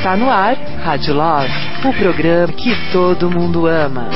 Está no ar, Rádio Love, o programa que todo mundo ama.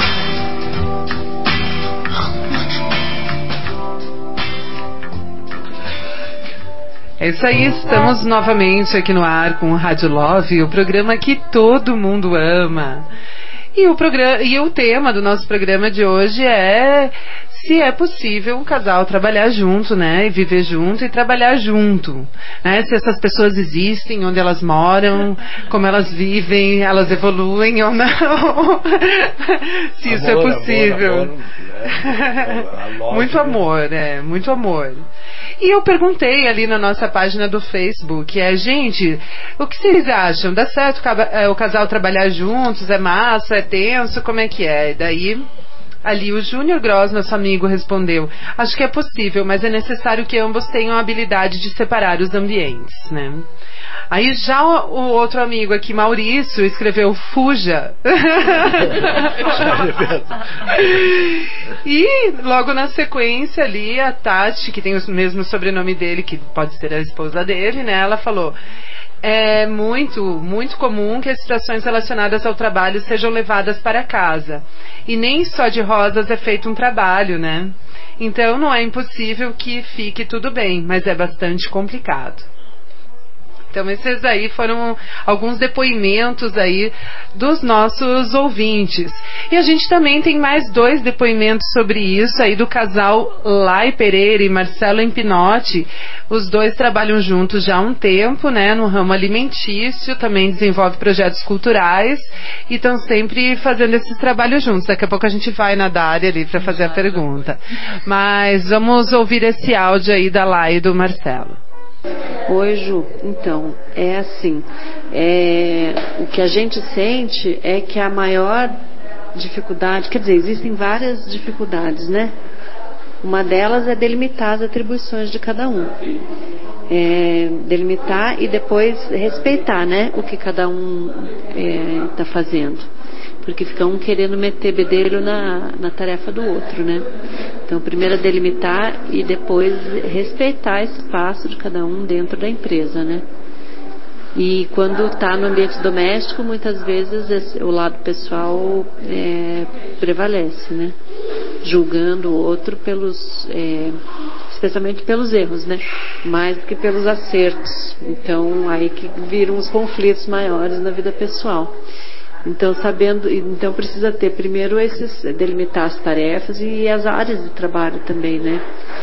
É isso aí, estamos novamente aqui no ar com o Rádio Love, o programa que todo mundo ama. E o tema do nosso programa de hoje é se é possível um casal trabalhar junto, né? E viver junto e trabalhar junto, né? Se essas pessoas existem, onde elas moram, como elas vivem, elas evoluem ou não. Se isso é possível. Muito amor, muito amor. E eu perguntei ali na nossa página do Facebook, gente, o que vocês acham? Dá certo o casal trabalhar juntos? É massa? É tenso? Como é que é? E daí, ali o Júnior Gross, nosso amigo, respondeu: acho que é possível, mas é necessário que ambos tenham a habilidade de separar os ambientes, né? Aí já o outro amigo aqui, Maurício, escreveu: fuja. E logo na sequência ali, a Tati, que tem o mesmo sobrenome dele, que pode ser a esposa dele, né? Ela falou: é muito, muito comum que as situações relacionadas ao trabalho sejam levadas para casa. E nem só de rosas é feito um trabalho, né? Então não é impossível que fique tudo bem, mas é bastante complicado. Então esses aí foram alguns depoimentos aí dos nossos ouvintes. E a gente também tem mais 2 depoimentos sobre isso aí do casal Lai Pereira e Marcelo Empinotti. Os dois trabalham juntos já há um tempo, né, no ramo alimentício, também desenvolve projetos culturais e estão sempre fazendo esses trabalhos juntos. Daqui a pouco a gente vai na Dária ali para fazer a pergunta. Mas vamos ouvir esse áudio aí da Lai e do Marcelo. Oi, Ju. Então, é assim, o que a gente sente é que a maior dificuldade, quer dizer, existem várias dificuldades, né? Uma delas é delimitar as atribuições de cada um. Delimitar e depois respeitar, né, o que cada um está fazendo. Porque fica um querendo meter bedelho na tarefa do outro, né? Então, primeiro é delimitar e depois respeitar esse espaço de cada um dentro da empresa, né? E quando está no ambiente doméstico, muitas vezes o lado pessoal prevalece, né? Julgando o outro especialmente pelos erros, né? Mais do que pelos acertos. Então, aí que viram os conflitos maiores na vida pessoal. Então, então precisa ter primeiro delimitar as tarefas e as áreas de trabalho também, né?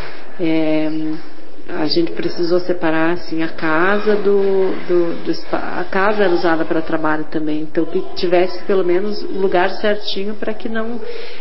A gente precisou separar assim a casa a casa era usada para trabalho também, então que tivesse pelo menos o lugar certinho para que não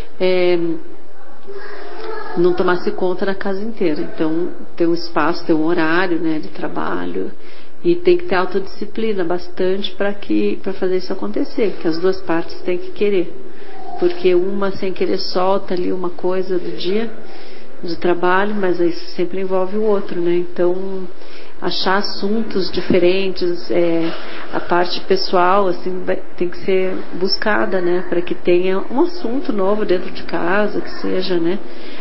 tomasse conta da casa inteira. Então, ter um espaço, ter um horário, né, de trabalho. E tem que ter autodisciplina bastante para fazer isso acontecer, que as duas partes têm que querer. Porque uma sem querer solta ali uma coisa do dia de trabalho, mas isso sempre envolve o outro, né? Então, achar assuntos diferentes, a parte pessoal assim tem que ser buscada, né? Para que tenha um assunto novo dentro de casa, que seja, né?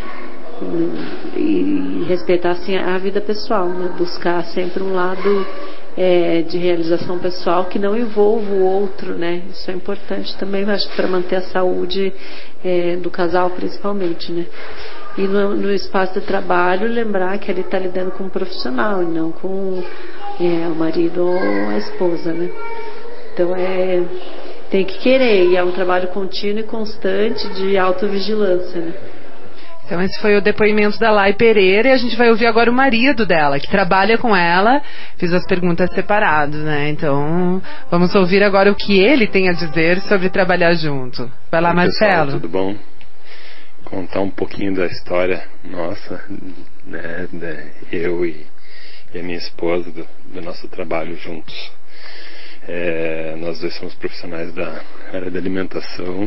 E respeitar assim a vida pessoal, né? Buscar sempre um lado de realização pessoal que não envolva o outro, né? Isso é importante também, acho que para manter a saúde do casal principalmente, né? E no espaço de trabalho lembrar que ele está lidando com um profissional e não com o marido ou a esposa, né? Então tem que querer, e é um trabalho contínuo e constante de autovigilância, né? Então esse foi o depoimento da Lai Pereira e a gente vai ouvir agora o marido dela, que trabalha com ela. Fiz as perguntas separadas, né? Então vamos ouvir agora o que ele tem a dizer sobre trabalhar junto. Vai lá, Marcelo. Pessoal, tudo bom? Contar um pouquinho da história nossa, né? Eu e a minha esposa, do nosso trabalho juntos. Nós dois somos profissionais da área da alimentação.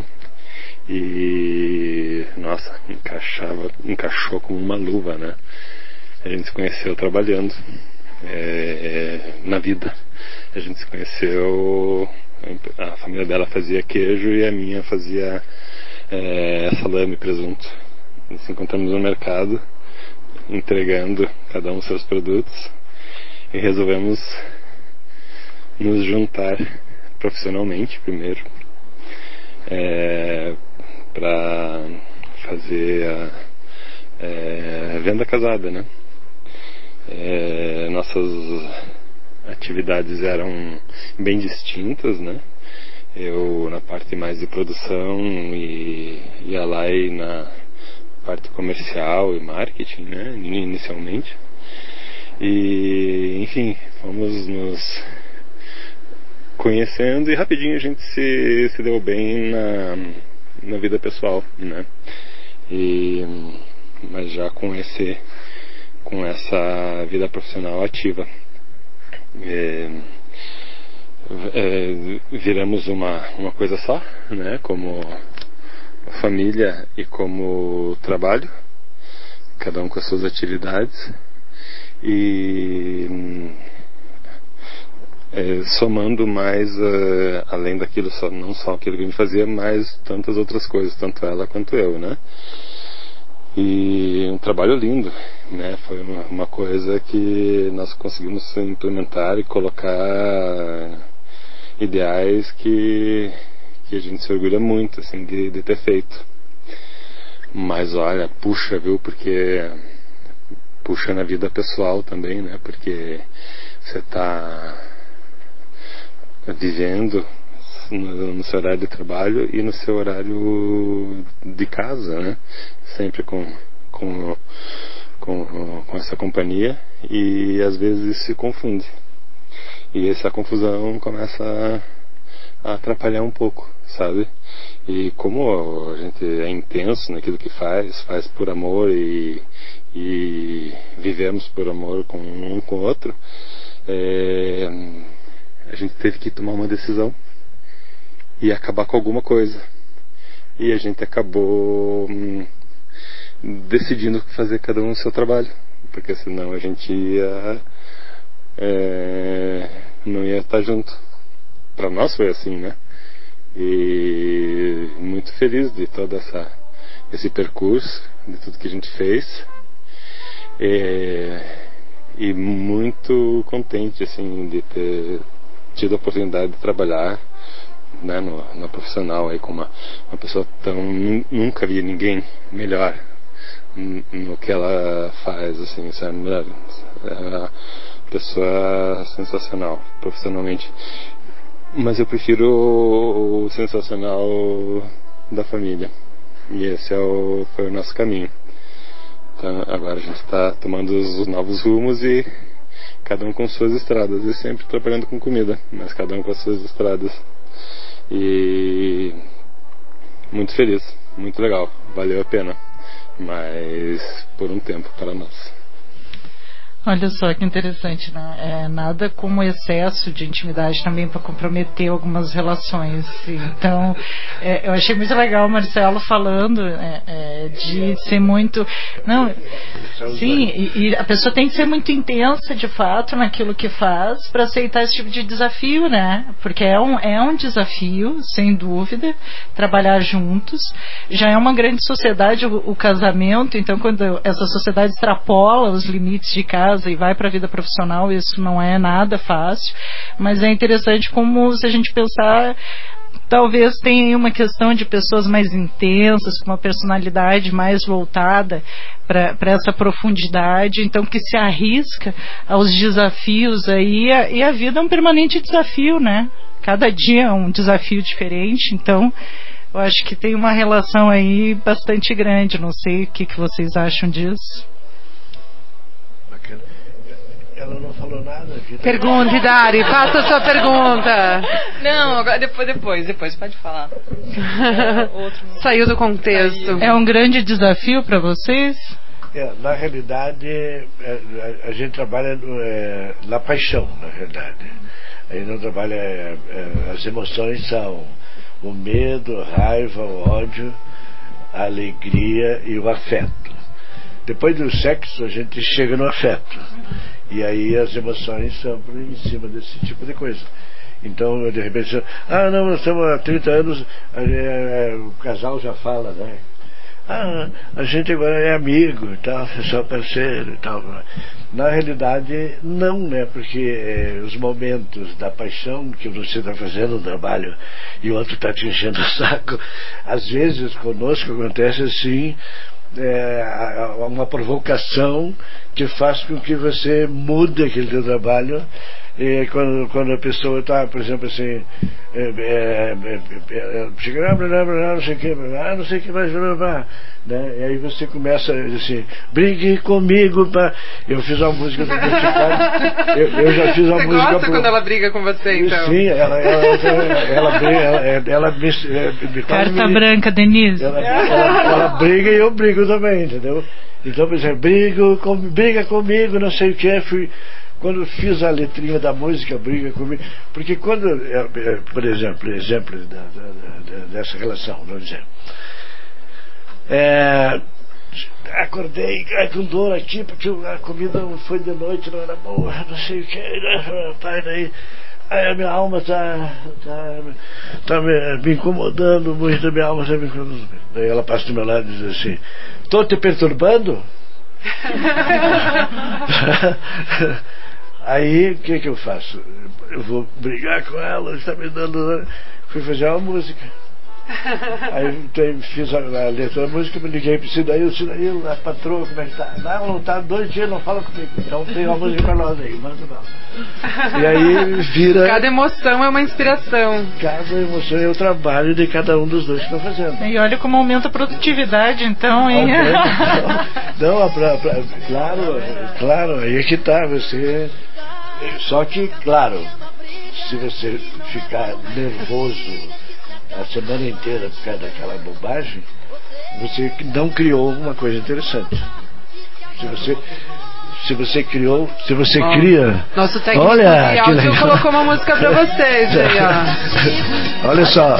E nossa, encaixou como uma luva, né? A gente se conheceu trabalhando na vida. A gente se conheceu, a família dela fazia queijo e a minha fazia salame e presunto. Nos encontramos no mercado, entregando cada um seus produtos, e resolvemos nos juntar profissionalmente primeiro, para fazer a venda casada, né? Nossas atividades eram bem distintas, né? Eu na parte mais de produção e a Lai na parte comercial e marketing, né? Inicialmente. E, enfim, fomos nos conhecendo e rapidinho a gente se deu bem na vida pessoal, né? Mas já com essa vida profissional ativa. Viramos uma coisa só, né? Como família e como trabalho, cada um com as suas atividades, e somando mais, além daquilo, não só aquilo que a gente fazia, mas tantas outras coisas, tanto ela quanto eu, né? E um trabalho lindo, né? Foi uma coisa que nós conseguimos implementar e colocar ideais que a gente se orgulha muito, assim, de ter feito. Mas olha, puxa, viu? Porque puxa na vida pessoal também, né? Porque você está vivendo no seu horário de trabalho e no seu horário de casa, né? Sempre com essa companhia, e às vezes se confunde. E essa confusão começa a atrapalhar um pouco, sabe? E como a gente é intenso naquilo que faz por amor e vivemos por amor com um com o outro, a gente teve que tomar uma decisão e acabar com alguma coisa. E a gente acabou decidindo fazer cada um o seu trabalho, porque senão a gente não ia estar junto. Para nós foi assim, né? E muito feliz de todo esse percurso, de tudo que a gente fez, e muito contente, assim, de ter tido a oportunidade de trabalhar, né, no profissional aí com uma pessoa tão... Nunca vi ninguém melhor no que ela faz, assim, sabe? É uma pessoa sensacional profissionalmente, mas eu prefiro o sensacional da família, e esse foi o nosso caminho. Então agora a gente está tomando os novos rumos, e cada um com suas estradas, e sempre trabalhando com comida, mas cada um com as suas estradas. E muito feliz, muito legal, valeu a pena, mas por um tempo para nós. Olha só que interessante, né? Nada como excesso de intimidade também para comprometer algumas relações. Então, eu achei muito legal o Marcelo falando de ser muito... Não, sim, e a pessoa tem que ser muito intensa, de fato, naquilo que faz para aceitar esse tipo de desafio, né? Porque é um desafio, sem dúvida, trabalhar juntos. Já é uma grande sociedade o casamento, então quando essa sociedade extrapola os limites de casa e vai para a vida profissional, isso não é nada fácil, mas é interessante como, se a gente pensar, talvez tenha uma questão de pessoas mais intensas, com uma personalidade mais voltada para essa profundidade, então que se arrisca aos desafios aí, e a vida é um permanente desafio, né? Cada dia é um desafio diferente, então eu acho que tem uma relação aí bastante grande. Não sei o que vocês acham disso. Ela não falou nada. Pergunte, Dari, faça a sua pergunta. Não, agora depois pode falar. Saiu do contexto. É um grande desafio para vocês? Na realidade, a gente trabalha na paixão, na realidade. A gente não trabalha... as emoções são o medo, a raiva, o ódio, a alegria e o afeto. Depois do sexo, a gente chega no afeto. E aí as emoções são em cima desse tipo de coisa. Então, de repente, nós estamos há 30 anos, o casal já fala, né? a gente agora é amigo e tal, é só parceiro e tal. Na realidade, não, né? Porque os momentos da paixão que você está fazendo um trabalho e o outro está te enchendo o saco, às vezes conosco acontece assim, uma provocação que faz com que você mude aquele teu trabalho. E quando a pessoa está, por exemplo, assim, chega, não sei o que mais, né? E aí você começa assim, brigue comigo, pá. Eu fiz uma música do Boticário, eu já fiz uma você música. Você gosta quando ela briga com você, então? Sim, ela me Carta branca, Denise. Ela briga e eu brigo também, entendeu? Então, por exemplo, briga comigo, não sei o que, quando fiz a letrinha da música, briga comigo, porque quando, por exemplo, dessa relação, vamos dizer, acordei com dor aqui, porque a comida não foi de noite, não era boa, não sei o que, pai, daí, aí a minha alma tá me incomodando muito, a minha alma tá me incomodando. Daí ela passa do meu lado e diz assim, tô te perturbando? Aí, o que eu faço? Eu vou brigar com ela, está me dando... Fui fazer uma música. Aí fiz a letra da música, me liguei para o Cidail, a patroa, como é que tá? Não tá 2 dias, não fala comigo. Então tem uma música para nós aí, manda não. E aí vira... Cada emoção é uma inspiração. Cada emoção é o trabalho de cada um dos dois que estão fazendo. E olha como aumenta a produtividade, então, hein? Não, claro, aí é que tá, você... Só que, claro, se você ficar nervoso a semana inteira por causa daquela bobagem, você não criou uma coisa interessante. Se você cria... Nosso técnico de áudio colocou uma música pra vocês aí, ó. Olha só.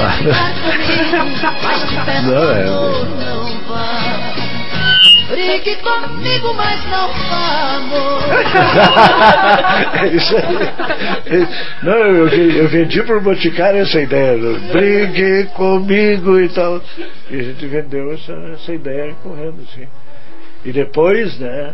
Brigue comigo, mas não amor. É isso aí. Não, eu vendi pro Boticário essa ideia. Brigue comigo e tal. E a gente vendeu essa ideia correndo, assim. E depois, né,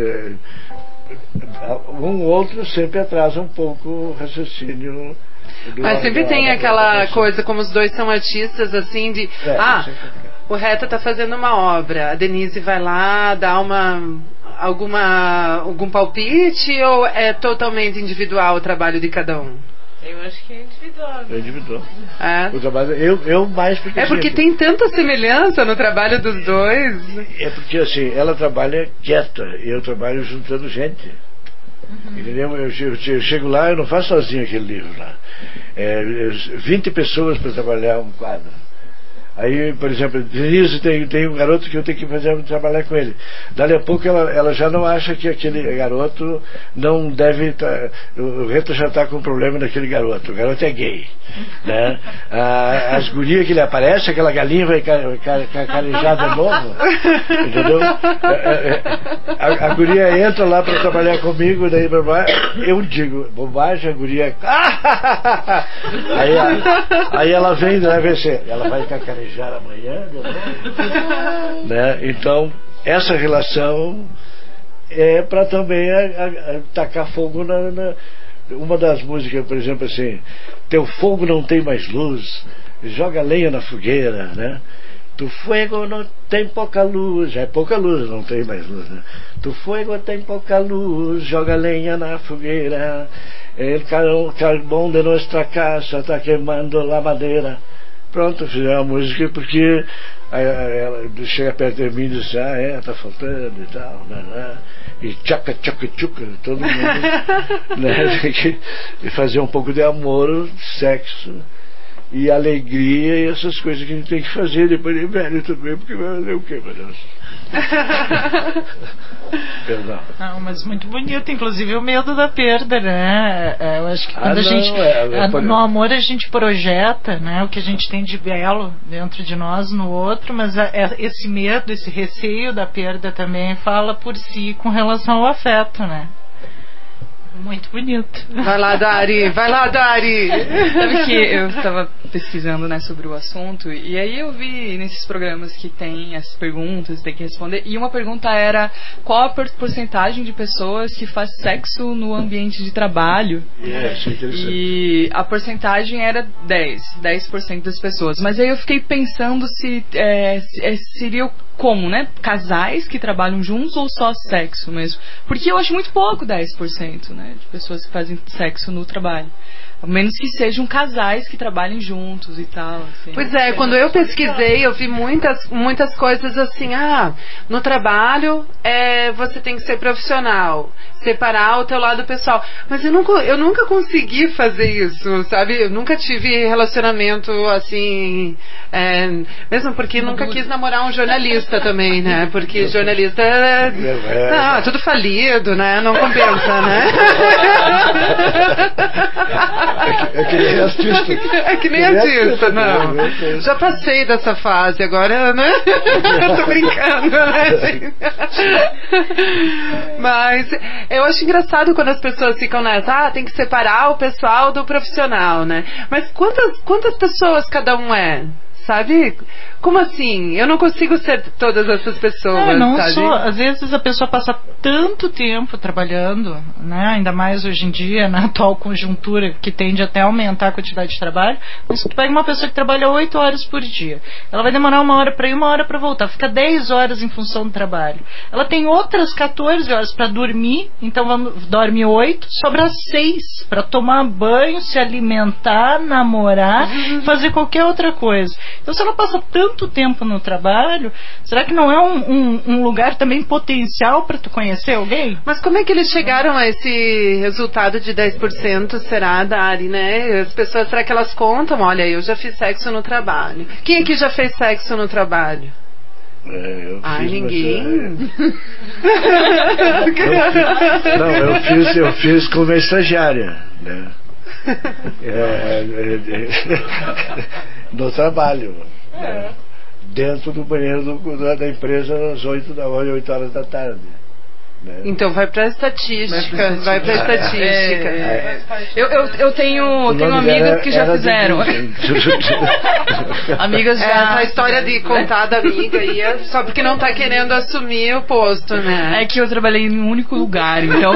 um outro sempre atrasa um pouco o raciocínio. Mas sempre tem aquela coisa, como os dois são artistas, assim, de... o Reta tá fazendo uma obra, a Denise vai lá, dá algum palpite, ou é totalmente individual o trabalho de cada um? Eu acho que é individual. É individual. É. O trabalho, eu mais porque... É porque tem tanta semelhança no trabalho dos dois. É porque, assim, ela trabalha quieta e eu trabalho juntando gente. Entendeu? Eu chego lá, eu não faço sozinho aquele livro lá. 20 pessoas para trabalhar um quadro. Aí, por exemplo, Denise tem um garoto que eu tenho que trabalhar com ele. Dali a pouco ela já não acha que aquele garoto não deve estar... O Reta já está com problema daquele garoto. O garoto é gay, né? As gurias que ele aparece, aquela galinha vai carejar de novo, entendeu? A guria entra lá para trabalhar comigo, daí eu digo, bobagem, a guria... Aí ela vem, ela vai cacarejar amanhã, né? Então essa relação é para também tacar fogo uma das músicas, por exemplo, assim, teu fogo não tem mais luz, joga lenha na fogueira, né? Tu fuego não tem pouca luz, já é pouca luz, não tem mais luz, né? Tu fuego tem pouca luz, joga lenha na fogueira, el carbón de nuestra casa está queimando la madeira. Pronto, fizeram a música porque ela chega perto de mim e diz, tá faltando e tal, né? E tchaca, todo mundo, né? Tem que fazer um pouco de amor, sexo e alegria e essas coisas que a gente tem que fazer depois de velho também, porque vai fazer o quê, meu Deus? Perdão. Não, mas muito bonito, inclusive o medo da perda, né? Eu acho que quando a gente no amor a gente projeta, né, o que a gente tem de belo dentro de nós no outro, mas esse medo, esse receio da perda também fala por si com relação ao afeto, né? Muito bonito. Vai lá, Dari. Sabe que eu estava pesquisando, né, sobre o assunto, e aí eu vi nesses programas que tem as perguntas, tem que responder, e uma pergunta era qual a porcentagem de pessoas que faz sexo no ambiente de trabalho. E a porcentagem era 10% das pessoas. Mas aí eu fiquei pensando se seria como, né? Casais que trabalham juntos ou só sexo mesmo? Porque eu acho muito pouco 10%, né? De pessoas que fazem sexo no trabalho. A menos que sejam casais que trabalhem juntos e tal. Assim. Pois é, quando eu pesquisei, eu vi muitas coisas assim, no trabalho você tem que ser profissional, separar o teu lado pessoal. Mas eu nunca consegui fazer isso, sabe? Eu nunca tive relacionamento assim, mesmo porque nunca quis namorar um jornalista também, né? Porque jornalista tudo falido, né? Não compensa, né? É que nem artista. É que nem artista, não. Já passei dessa fase, agora, né? Tô brincando, né? Mas eu acho engraçado quando as pessoas ficam nessa, tem que separar o pessoal do profissional, né? Mas quantas pessoas cada um é? Sabe? Como assim? Eu não consigo ser todas essas pessoas, não sabe? só. Às vezes a pessoa passa tanto tempo trabalhando, né? Ainda mais hoje em dia, na atual conjuntura, que tende até a aumentar a quantidade de trabalho. Mas tu pega uma pessoa que trabalha 8 horas por dia. Ela vai demorar 1 hora para ir, 1 hora para voltar. Fica 10 horas em função do trabalho. Ela tem outras 14 horas para dormir, então dorme 8, sobra 6 para tomar banho, se alimentar, namorar, fazer qualquer outra coisa. Então, se ela passa tanto tempo no trabalho, será que não é um lugar também potencial para tu conhecer alguém? Mas como é que eles chegaram a esse resultado de 10%, será, Dari, né? As pessoas, será que elas contam? Olha, eu já fiz sexo no trabalho. Quem aqui já fez sexo no trabalho? Ninguém? Eu fiz com uma estagiária, né? No trabalho, né? Dentro do banheiro da empresa às 8 horas da tarde, né? Então vai pra estatística. Eu tenho amigas que já fizeram. Amigas já. Essa história de contar da amiga aí é só porque não tá querendo assumir o posto, né? É que eu trabalhei em um único lugar, então.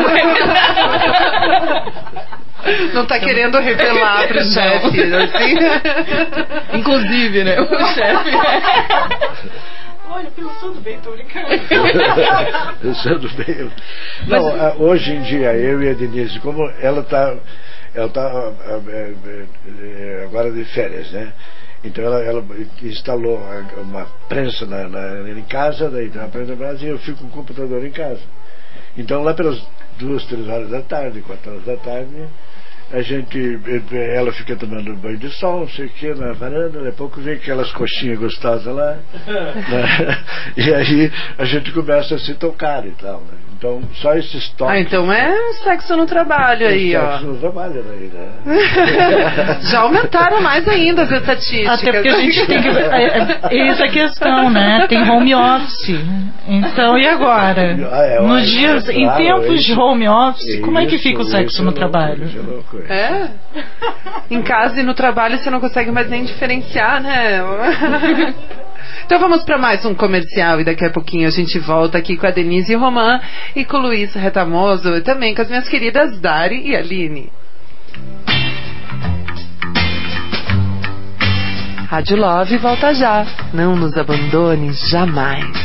Não tá querendo revelar pro chefe, assim. Inclusive, né? O chefe. Olha, pensando bem, tô brincando. Pensando bem. Não, hoje em dia, eu e a Denise, como ela tá agora de férias, né? Então ela instalou uma prensa em casa, daí tem uma prensa no Brasil, e eu fico com o computador em casa. Então lá pelas 2, 3 horas da tarde, 4 horas da tarde, ela fica tomando banho de sol, não sei o que, na varanda, daqui a pouco vem aquelas coxinhas gostosas lá, né? E aí a gente começa a se tocar e tal, né? Então, só esses toques. Então é sexo no trabalho aí, ó. Sexo no trabalho aí, né? Já aumentaram mais ainda as estatísticas. Até porque a gente tem que... Essa é a questão, né? Tem home office. Então, e agora? Nos dias, em tempos de home office, como é que fica o sexo no trabalho? Em casa e no trabalho você não consegue mais nem diferenciar, né? Então vamos para mais um comercial e daqui a pouquinho a gente volta aqui com a Denise Romã e com o Luiz Retamoso e também com as minhas queridas Dari e Aline. Rádio Love volta já. Não nos abandone jamais.